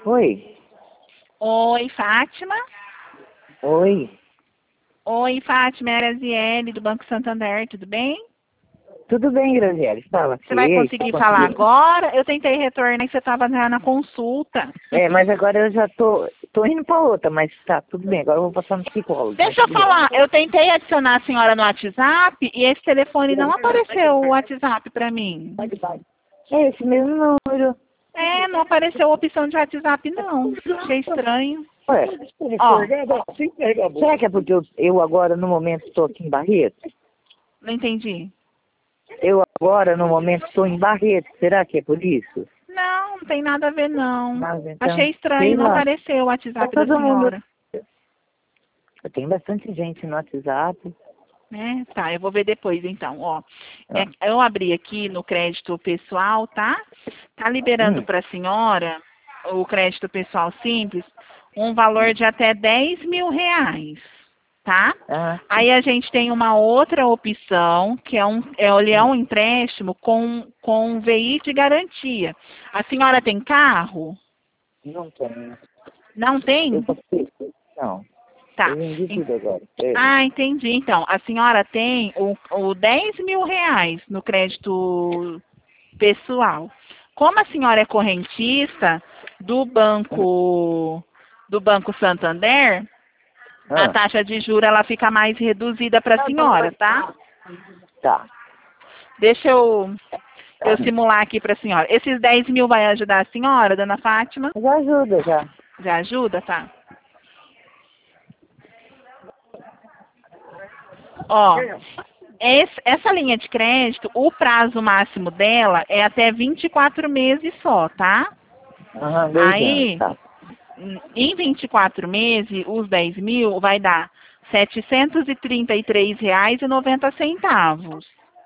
Oi, Oi, Fátima. oi. Oi, Fátima, é a Graziele, do Banco Santander, tudo bem? Tudo bem, Graziele? Fala Você vai aqui. conseguir falar agora? Eu tentei retornar que você estava na consulta. Mas agora eu já tô indo pra outra, mas tá, tudo bem. Agora eu vou passar no psicólogo. Mas Deixa eu tudo bem. falar, eu tentei adicionar a senhora no WhatsApp e esse telefone não apareceu o WhatsApp para mim. É esse mesmo número. É, não apareceu a opção de WhatsApp não. Achei estranho. Ué, Ó, será que é porque eu agora, no momento, estou aqui em Barreto? não entendi. Eu agora, no momento, estou em Barreto. Será que é por isso? Não, não tem nada a ver não. Mas então, Achei estranho, sei não lá. apareceu o Tá WhatsApp da todo mundo. senhora. Eu tenho bastante gente no WhatsApp. Né? Tá, eu vou ver depois então, ó. Ah. Eu abri aqui no crédito pessoal, tá? Tá liberando Hum. para a senhora o crédito pessoal simples um valor de até R$ 10.000, tá? Ah, Aí a gente tem uma outra opção, que ele é um empréstimo com veículo de garantia. A senhora tem carro? não tenho. Não Eu tem? passei. Não. Tá. Eu vendi tudo agora. Ah, entendi. Então, a senhora tem o R$ 10.000 no crédito pessoal. Como a senhora é correntista do Banco Santander, a Ah, taxa de juros ela fica mais reduzida para a senhora, tá? tá. Deixa eu simular aqui para a senhora. Esses 10.000 vai ajudar a senhora, dona Fátima? Já ajuda, já. Já ajuda, tá? Ó, essa linha de crédito, o prazo máximo dela é até 24 meses só, tá? Aham, 2 anos, Aí, tá. em 24 meses, os 10.000 vai dar R$ 733,90.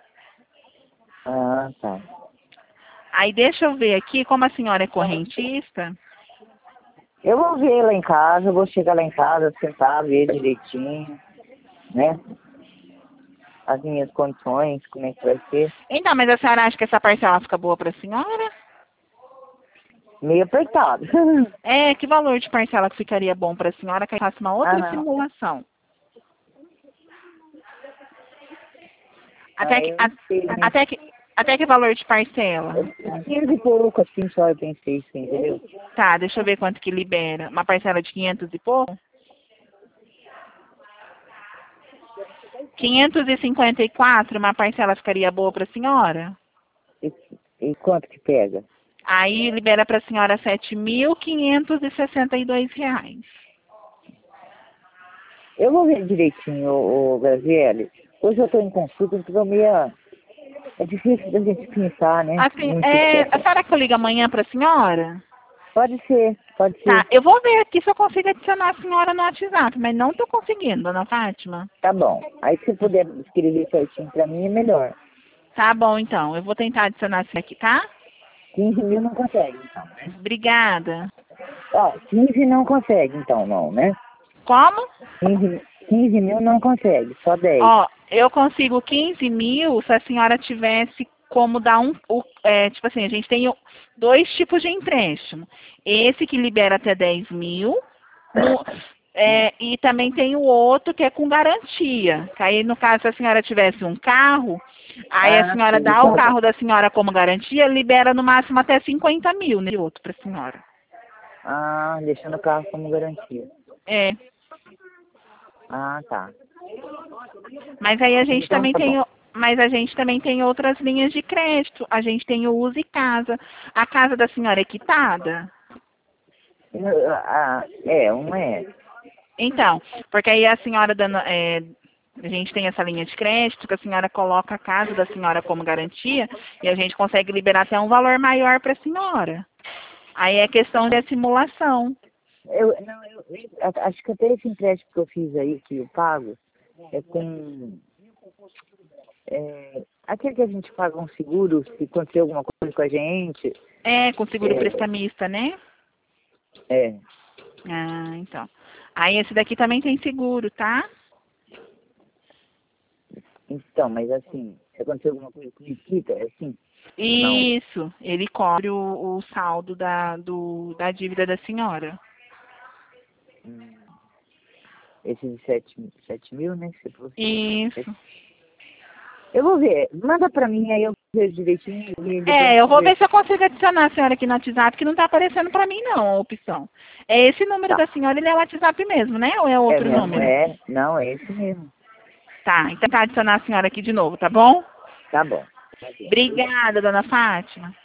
Ah, tá. Aí deixa eu ver aqui, como a senhora é correntista. Eu vou ver lá em casa, eu vou chegar lá em casa, sentar, ver direitinho, né? As minhas condições, como é que vai ser. Então, mas a senhora acha que essa parcela fica boa para a senhora? Meio apertado. Que valor de parcela que ficaria bom para a senhora que eu faça uma outra Não. simulação? Até Ah, que, eu não sei, né? até que valor de parcela? 15 e pouco, assim, só eu pensei, assim, entendeu? Tá, deixa eu ver quanto que libera. Uma parcela de 500 e pouco? 554, uma parcela ficaria boa para a senhora? E, e quanto que pega? Aí libera para a senhora R$ 7.562. Eu vou ver direitinho, o Graziele. Hoje eu tô em consulta, então é difícil da gente pensar, né? Assim, Muito a certo. senhora que eu ligo amanhã para a senhora? Pode ser, pode Tá, ser. eu vou ver aqui se eu consigo adicionar a senhora no WhatsApp, mas não tô conseguindo, dona Fátima. Tá bom. Aí se puder escrever certinho pra mim é melhor. Tá bom, então. Eu vou tentar adicionar isso aqui, tá? 15 mil não consegue, então, né? Obrigada. Ó, 15 não consegue, então, não, né? Como? 15 mil não consegue, só 10. Ó, eu consigo 15.000 se a senhora tivesse como dar tipo assim, a gente tem dois tipos de empréstimo. Esse que libera até 10.000, e também tem o outro que é com garantia. Que aí, no caso, se a senhora tivesse um carro, aí a Ah, senhora sim. dá o carro da senhora como garantia, libera no máximo até 50.000, né? Outro para a senhora. Ah, deixando o carro como garantia. É. Ah, tá. Mas aí Então tá bom. mas a gente também tem outras linhas de crédito. A gente tem o Use Casa. A casa da senhora é quitada? Uma é. Então, porque aí a senhora a gente tem essa linha de crédito que a senhora coloca a casa da senhora como garantia e a gente consegue liberar até um valor maior para a senhora. Aí é questão de simulação. Acho que até esse empréstimo que eu fiz aí, que eu pago, é com. Aquele que a gente paga um seguro, se acontecer alguma coisa com a gente. É, com seguro É, prestamista, né? é. Ah, então. Aí esse daqui também tem seguro, tá? Então, mas assim, se acontecer alguma coisa com o Nikita, é assim. Isso, ele cobre o saldo da dívida da senhora. Esse de 7 mil, né? Que você falou. Isso. Eu vou ver. Manda pra mim, aí eu vejo direitinho. Eu vou ver se eu consigo adicionar a senhora aqui no WhatsApp, que não tá aparecendo pra mim não, a opção. É esse número da senhora, ele é o WhatsApp mesmo, né? Ou é outro mesmo, número? Não, é esse mesmo. Tá, então tá adicionar a senhora aqui de novo, tá bom? Tá bom. Obrigada, dona Fátima.